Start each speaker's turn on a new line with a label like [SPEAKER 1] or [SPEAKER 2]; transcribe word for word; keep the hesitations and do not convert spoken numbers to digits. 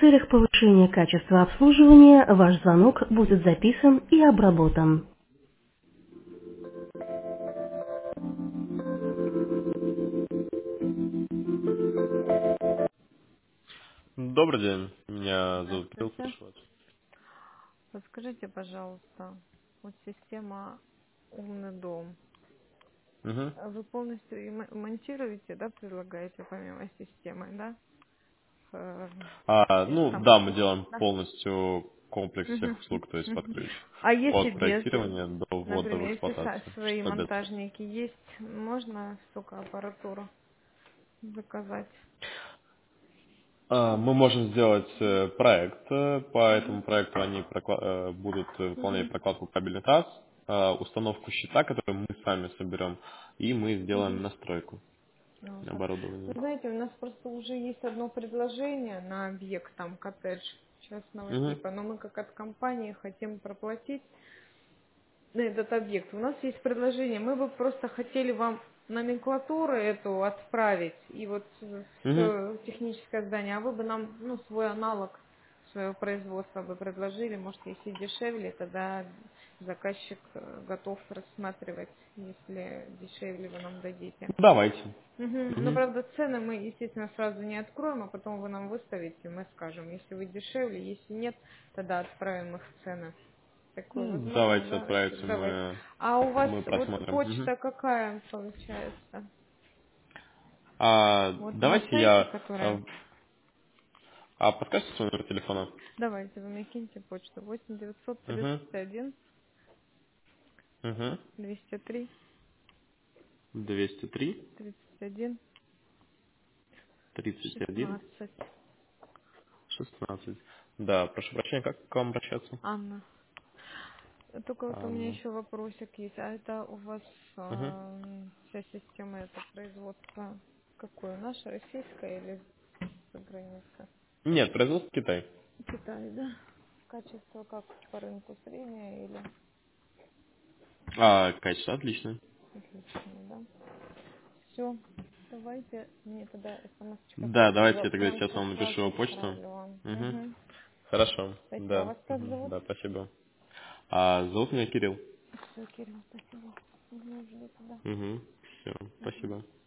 [SPEAKER 1] целях повышения качества обслуживания ваш звонок будет записан и обработан.
[SPEAKER 2] Добрый день, меня зовут Кирилл,
[SPEAKER 3] Здравствуйте.
[SPEAKER 2] прошу вас.
[SPEAKER 3] Подскажите, пожалуйста, вот система «Умный дом».
[SPEAKER 2] Мгм.
[SPEAKER 3] А Вы полностью и мо- монтируете, да, предлагаете помимо системы, да? Э,
[SPEAKER 2] А,
[SPEAKER 3] Без
[SPEAKER 2] ну
[SPEAKER 3] там,
[SPEAKER 2] да, мы делаем
[SPEAKER 3] да?
[SPEAKER 2] полностью комплекс всех
[SPEAKER 3] Мгм,
[SPEAKER 2] услуг, то есть под
[SPEAKER 3] мгм.
[SPEAKER 2] ключ.
[SPEAKER 3] А если
[SPEAKER 2] От
[SPEAKER 3] без,
[SPEAKER 2] проектирования до ввода в
[SPEAKER 3] например, если са-
[SPEAKER 2] эксплуатацию,
[SPEAKER 3] свои
[SPEAKER 2] что без.
[SPEAKER 3] монтажники есть, можно столько аппаратуру заказать?
[SPEAKER 2] А, Мы можем сделать э, проект, э, по этому
[SPEAKER 3] Мгм,
[SPEAKER 2] проекту они прокла- э, будут э, выполнять
[SPEAKER 3] мгм,
[SPEAKER 2] прокладку кабельных трасс, а, установку щита, который мы сами соберем, и мы сделаем
[SPEAKER 3] мгм.
[SPEAKER 2] настройку
[SPEAKER 3] Ну, так. Вы
[SPEAKER 2] оборудования.
[SPEAKER 3] знаете, у нас просто уже есть одно предложение на объект, там, коттедж частного
[SPEAKER 2] Мгм.
[SPEAKER 3] типа, но мы как от компании хотим проплатить на этот объект. У нас есть предложение, мы бы просто хотели вам номенклатуру эту отправить, и вот
[SPEAKER 2] Мгм.
[SPEAKER 3] все техническое здание, а вы бы нам, ну, свой аналог своего производства бы предложили, может, если дешевле, тогда заказчик э, готов рассматривать, если дешевле вы нам дадите.
[SPEAKER 2] Давайте.
[SPEAKER 3] Мгм. Но,
[SPEAKER 2] Мгм.
[SPEAKER 3] правда, цены мы, естественно, сразу не откроем, а потом вы нам выставите, мы скажем, если вы дешевле, если нет, тогда отправим их цены. Такое
[SPEAKER 2] Ну,
[SPEAKER 3] возможно,
[SPEAKER 2] давайте
[SPEAKER 3] да?
[SPEAKER 2] отправите,
[SPEAKER 3] Давайте.
[SPEAKER 2] мы,
[SPEAKER 3] А у вас
[SPEAKER 2] мы
[SPEAKER 3] вот
[SPEAKER 2] просмотрим. Мгм.
[SPEAKER 3] почта какая получается?
[SPEAKER 2] А,
[SPEAKER 3] Вот на
[SPEAKER 2] давайте
[SPEAKER 3] сайте,
[SPEAKER 2] я... э,
[SPEAKER 3] которая...
[SPEAKER 2] А подскажите свой номер телефона?
[SPEAKER 3] Давайте, вы мне киньте почту. восемь девятьсот
[SPEAKER 2] Угу.
[SPEAKER 3] тридцать один
[SPEAKER 2] Угу.
[SPEAKER 3] двести три
[SPEAKER 2] двести три
[SPEAKER 3] тридцать один
[SPEAKER 2] тридцать один
[SPEAKER 3] шестнадцать.
[SPEAKER 2] шестнадцать. Да, прошу прощения, как к вам обращаться?
[SPEAKER 3] Анна. Только вот у меня
[SPEAKER 2] Анна.
[SPEAKER 3] еще вопросик есть. А это у вас
[SPEAKER 2] Угу.
[SPEAKER 3] э, вся система это производство какое? Наша, российская или за граница?
[SPEAKER 2] Нет, производство Китай.
[SPEAKER 3] Китай, да? Качество как по рынку среднее или
[SPEAKER 2] А, качество отличное.
[SPEAKER 3] отличное, да? Все. Давайте мне тогда смс-очка
[SPEAKER 2] Да, давайте
[SPEAKER 3] приходила.
[SPEAKER 2] я тогда
[SPEAKER 3] Прям
[SPEAKER 2] сейчас
[SPEAKER 3] сейчас
[SPEAKER 2] вам
[SPEAKER 3] сразу
[SPEAKER 2] напишу почту.
[SPEAKER 3] отправлю вам.
[SPEAKER 2] Угу.
[SPEAKER 3] Угу.
[SPEAKER 2] Хорошо.
[SPEAKER 3] Спасибо. А
[SPEAKER 2] Да.
[SPEAKER 3] вас как
[SPEAKER 2] Мгм.
[SPEAKER 3] зовут?
[SPEAKER 2] Да, спасибо. А, зовут меня Кирилл.
[SPEAKER 3] Все, Кирилл, спасибо. Угу, жду тогда.
[SPEAKER 2] Угу. Все,
[SPEAKER 3] Угу.
[SPEAKER 2] спасибо.